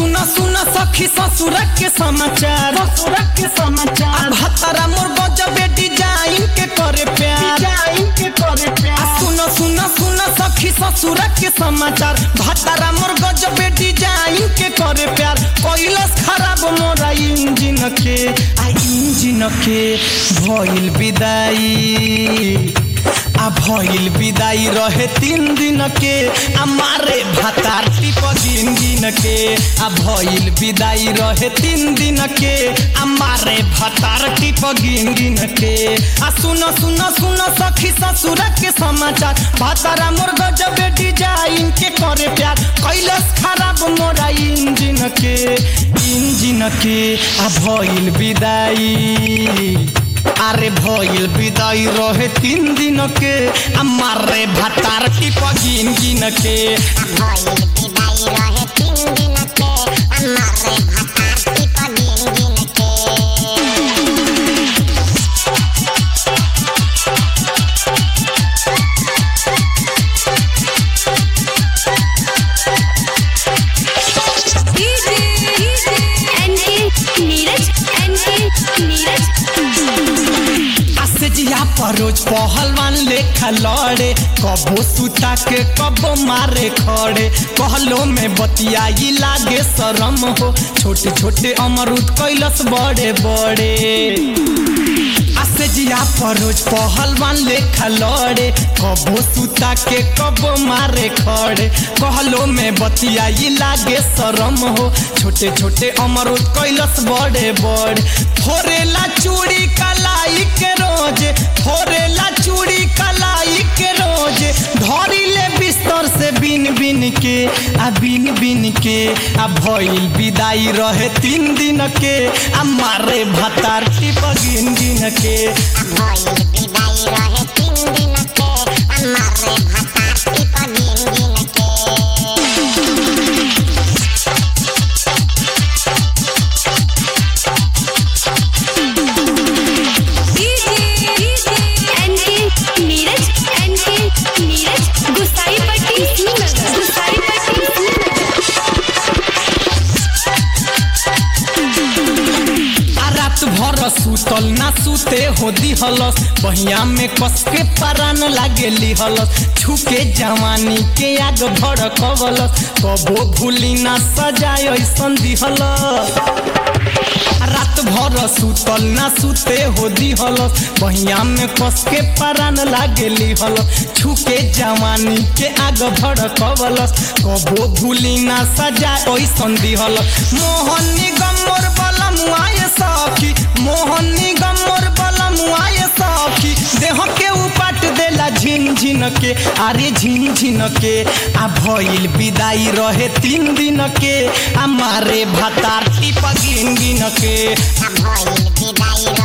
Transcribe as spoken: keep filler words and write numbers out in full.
सुना सुना सखी ससुर के समाचार ससुर के समाचार भतरा मोर गजबे डिजाइन के करे प्यार डिजाइन के करे प्यार सुना सुना सुना सखी ससुर के समाचार भतरा मोर गजबे डिजाइन के करे प्यार कैलस खराब मोरा इंजन के आ इंजन के भइल विदाई आ भइल विदाई रहे तीन दिन के आ मारे भातार टिप गिन गिन के आ भइल विदाई रहे तीन दिन के आ मारे भातार टिप गिन गिन के आ सुन सुन सुन सखी ससुर के समाचार भातारा मोर गजबे डिजाइन के करे प्यार कैलस खराब मोरा इंजन के इंजन के आ भइल विदाई अरे भइल विदाई रहे तीन दिन के आ मारे भातार टिप गिन गिन के भइल विदाई रहे तीन दिन के आ मारे भातार टिप गिन गिन के रोज पहलवान लेखा लड़े कबो सुता के कबो मारे खड़े कहलो में बतियाई लागे शरम हो छोटे छोटे अमरूद कैलस बड़े बड़े आसे जिया पर रोज पहलवान लेखा लड़े कबो सुता के कबो मारे खड़े कहलो में बतियाई लागे शरम हो छोटे छोटे अमरूद कैलस बड़े बड़े थोरेला चूड़ी कलाई के रोज थोरेला चूड़ी कलाई के रोज धरी ले बिस्तर से बिन बिन के आ बिन बिन के आ भइल विदाई रहे तीन दिन के आ मारे भातार टिप गिन गिन के भइल विदाई रहे तीन दिन के आ मारे भातार टिप गिन गिन के सुतल ना सुते हो दिहलस बहिया में कस के परान लागे लिहलस छुके जवानी के आग भड़कवलस कबो भूली ना सजाय ऐसन दिहलस रात भर सुतल ना सुते हो दिहलस बहिया में कस के परान लागे लिहलस छुके जवानी के आग भड़कवलस कबो भूली ना सजाय ऐसन दिहलस मोहन निगम मोर बलमुआए सखी मोहन निगम मोर बलमुआए सखी देह के उपाट देला झिन झिन के अरे झिन झिन के आ भइल विदाई रहे तीन दिन के आ मारे भातार टिप गिन गिन के भइल विदाई